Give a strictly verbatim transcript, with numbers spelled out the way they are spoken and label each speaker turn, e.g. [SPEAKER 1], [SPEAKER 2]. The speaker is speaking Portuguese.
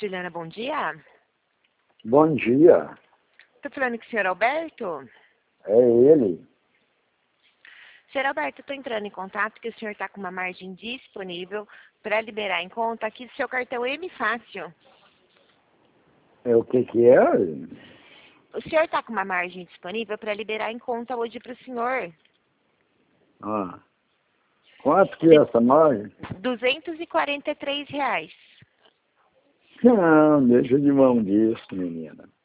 [SPEAKER 1] Juliana, bom dia.
[SPEAKER 2] Bom dia,
[SPEAKER 1] Estou falando com o senhor Alberto.
[SPEAKER 2] é ele.
[SPEAKER 1] Senhor Alberto, estou entrando em contato que o senhor está com uma margem disponível para liberar em conta aqui do seu cartão M Fácil.
[SPEAKER 2] É o que que é?
[SPEAKER 1] O senhor está com uma margem disponível para liberar em conta hoje para o senhor
[SPEAKER 2] Ah, quanto que é essa margem?
[SPEAKER 1] duzentos e quarenta e três reais.
[SPEAKER 2] Não, deixa de mão disso, menina.